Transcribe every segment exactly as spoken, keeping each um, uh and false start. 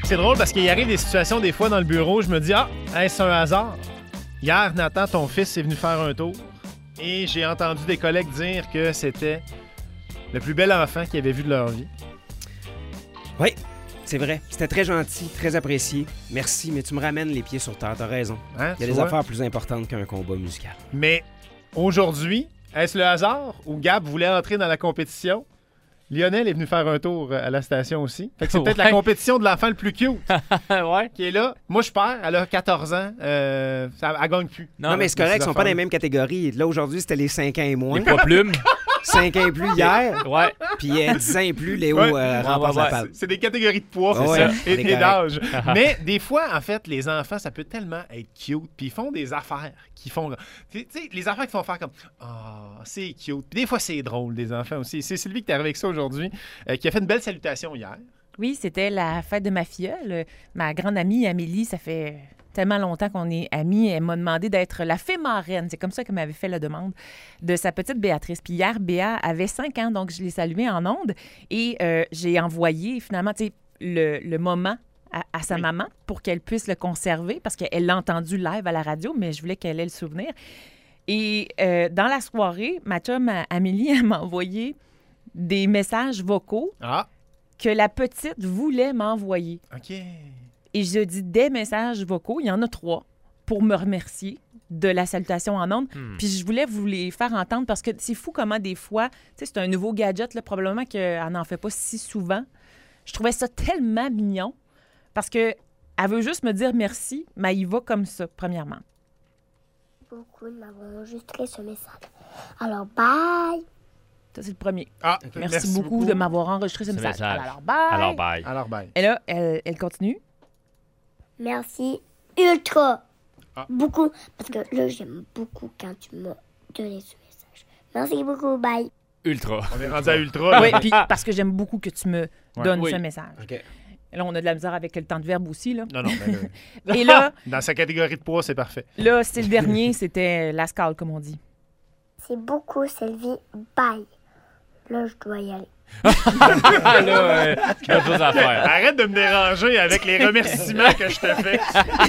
C'est drôle parce qu'il arrive des situations des fois dans le bureau, je me dis « Ah, est-ce un hasard? Hier, Nathan, ton fils, est venu faire un tour et j'ai entendu des collègues dire que c'était le plus bel enfant qu'ils avaient vu de leur vie. » Oui, c'est vrai. C'était très gentil, très apprécié. Merci, mais tu me ramènes les pieds sur terre, t'as raison. Hein, Il y a des vois? affaires plus importantes qu'un combat musical. Mais aujourd'hui, est-ce le hasard où Gab voulait entrer dans la compétition? Lionel est venu faire un tour à la station aussi. Fait que c'est peut-être Ouais. la compétition de l'enfant le plus cute ouais. qui est là. Moi, je perds. Elle a quatorze ans. Euh, ça, elle gagne plus. Non, mais c'est correct, ils sont pas dans affaires. les mêmes catégories. Là, aujourd'hui, c'était les cinq ans et moins. Les poids plumes. cinq ans et plus hier. Ouais. Puis euh, dix ans et plus, Léo Ouais. euh, Ouais, remporte ouais, la ouais. palme. C'est des catégories de poids, Ah c'est ouais, ça, on et, est et correct. d'âge. Mais des fois, en fait, les enfants, ça peut tellement être cute. Puis ils font des affaires qui font... Tu sais, les affaires qui font faire comme... Ah, c'est cute. Puis des fois, c'est drôle, des enfants aussi. C'est Sylvie qui est arrivée avec ça aujourd'hui, euh, qui a fait une belle salutation hier. Oui, c'était la fête de ma filleule. Ma grande amie Amélie, ça fait tellement longtemps qu'on est amis. Elle m'a demandé d'être la fée marraine. C'est comme ça qu'elle m'avait fait la demande de sa petite Béatrice. Puis hier, Béa avait cinq ans, donc je l'ai saluée en ondes. Et euh, j'ai envoyé finalement, tu sais, le, le moment à, à sa Oui. maman pour qu'elle puisse le conserver parce qu'elle l'a entendu live à la radio, mais je voulais qu'elle ait le souvenir. Et euh, dans la soirée, ma chum Amélie, elle m'a envoyé des messages vocaux Ah, que la petite voulait m'envoyer. OK. Et je dis des messages vocaux, il y en a trois, pour me remercier de la salutation en ondes. Hmm. Puis je voulais vous les faire entendre parce que c'est fou comment des fois, tu sais, c'est un nouveau gadget, là, probablement qu'elle n'en fait pas si souvent. Je trouvais ça tellement mignon parce que elle veut juste me dire merci, mais elle y va comme ça, premièrement. Beaucoup de m'avoir enregistré ce message. Alors, bye! Ça, c'est le premier. Ah, Merci, beaucoup, de m'avoir enregistré ce, Ce message. message. Alors, bye! Alors, bye. Alors, bye. Et là, elle, elle continue. Merci ultra Ah. beaucoup. Parce que là, j'aime beaucoup quand tu m'as donné ce message. Merci beaucoup, bye! Ultra. On est rendu à Ultra. là. Oui, puis parce que j'aime beaucoup que tu me Ouais. donnes Oui. ce message. OK. Et là, on a de la misère avec le temps de verbe aussi, là. Non, non, mais là, Et là, dans sa catégorie de poids, c'est parfait. là, c'est le dernier, c'était la scale, comme on dit. C'est beaucoup, Sylvie. Bye! Là, je dois y aller. Ah, là, euh, il y a d'autres choses à faire. Arrête de me déranger avec les remerciements que je te fais.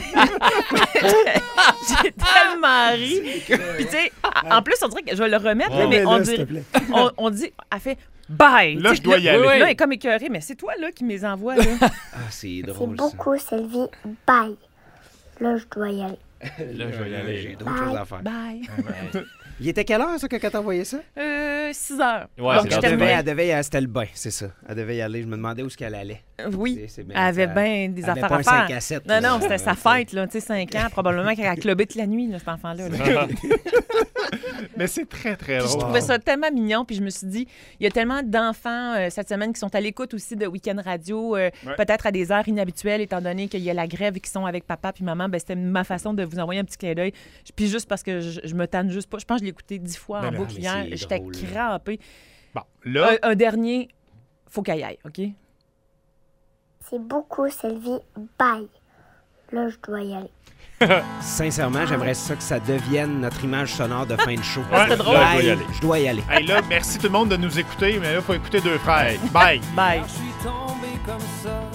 J'ai tellement ri. Puis, tu sais, en plus, on dirait que je vais le remettre, là, Ouais, mais mais on, là, s'il te dirait, plaît. on, on dit, elle fait bye. Là, Tu sais, je dois y aller. Oui, oui. Là, elle est comme écœurée, mais c'est toi, là, qui me les envoie, là. Ah, c'est C'est drôle, ça. beaucoup, Sylvie. Bye! Là, je dois y aller. Là, je vais y aller. J'ai d'autres choses à faire. Bye. Il était quelle heure, ça, que quand t'as envoyé ça? Euh, six heures. Ouais, Donc, c'est je l'heure t'aime du devait, bien. elle devait, elle- c'était le bain, c'est ça. Elle devait y aller. Je me demandais où est-ce qu'elle allait. Euh, Oui, C'est- c'est bien, elle avait ça- bien des elle avait affaires pas à un faire. cinq à sept, Non, là. non, c'était sa Ouais, fête, là, tu sais, cinq ans, probablement qu'elle a clubé toute la nuit, là, cet enfant-là. là. Mais c'est très, très Puis je drôle. trouvais ça tellement mignon. Puis je me suis dit, il y a tellement d'enfants euh, cette semaine qui sont à l'écoute aussi de Week-end Radio, euh, Ouais. peut-être à des heures inhabituelles, étant donné qu'il y a la grève et qu'ils sont avec papa puis maman. Ben, c'était ma façon de vous envoyer un petit clin d'œil. Puis juste parce que je, je me tanne juste pas. Je pense que je l'ai écouté dix fois Ben en là, boucle mais hier. c'est J'étais drôle. crampée. Bon, là, Un, un dernier, faut qu'elle y aille, OK? C'est beaucoup, Sylvie. Bye! Là, je dois y aller. Sincèrement, j'aimerais ça que ça devienne notre image sonore de fin de show. Ouais, c'était drôle. là, je dois y Bye, aller. je dois y aller. hey, là, merci tout le monde de nous écouter, mais là, il faut écouter deux frères. Bye! Bye. Je suis tombé comme ça